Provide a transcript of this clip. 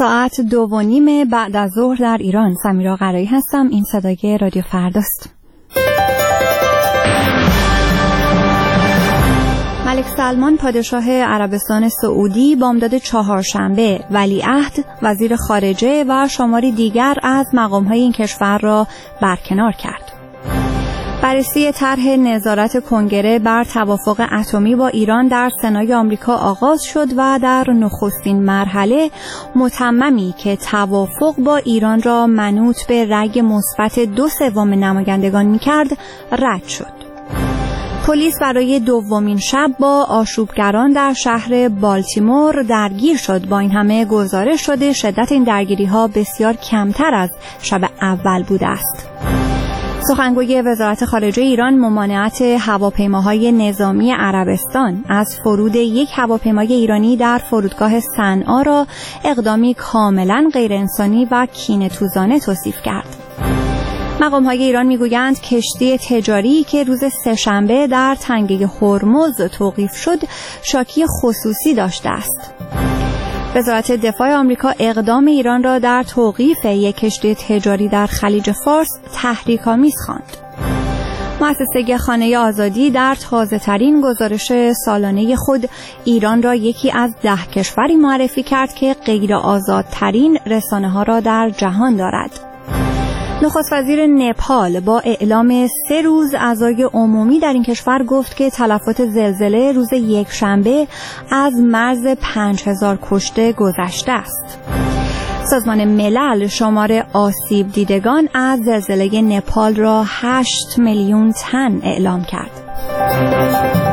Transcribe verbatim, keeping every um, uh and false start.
ساعت دو و نیم بعد از ظهر در ایران. سمیرا قرایی هستم. این صدای رادیو فرداست. ملک سلمان پادشاه عربستان سعودی بامداد چهارشنبه ولیعهد، وزیر خارجه و شماری دیگر از مقام‌های این کشور را برکنار کرد. بررسی طرح نظارت کنگره بر توافق اتمی با ایران در سنای آمریکا آغاز شد و در نخستین مرحله متممی که توافق با ایران را منوط به رأی مثبت دو سوم نمایندگان می‌کرد رد شد. پلیس برای دومین شب با آشوبگران در شهر بالتیمور درگیر شد. با این همه گزارش شده شدت این درگیری‌ها بسیار کمتر از شب اول بوده است. سخنگوی وزارت خارجه ایران ممانعت هواپیماهای نظامی عربستان از فرود یک هواپیمای ایرانی در فرودگاه صنعا را اقدامی کاملا غیرانسانی و کینه‌توزانه توصیف کرد. مقام‌های ایران می‌گویند کشتی تجاری که روز سه‌شنبه در تنگه هرمز توقیف شد شاکی خصوصی داشته است. وزارت دفاع آمریکا اقدام ایران را در توقیف یک کشتی تجاری در خلیج فارس تحریک‌آمیز خواند. مؤسسه خانه آزادی در تازه‌ترین گزارش سالانه خود ایران را یکی از ده کشوری معرفی کرد که غیر آزادترین رسانه‌ها را در جهان دارد. نخست وزیر نپال با اعلام سه روز عزای عمومی در این کشور گفت که تلفات زلزله روز یکشنبه از مرز پنج هزار کشته گذشته است. سازمان ملل شمار آسیب دیدگان از زلزله نپال را هشت میلیون تن اعلام کرد.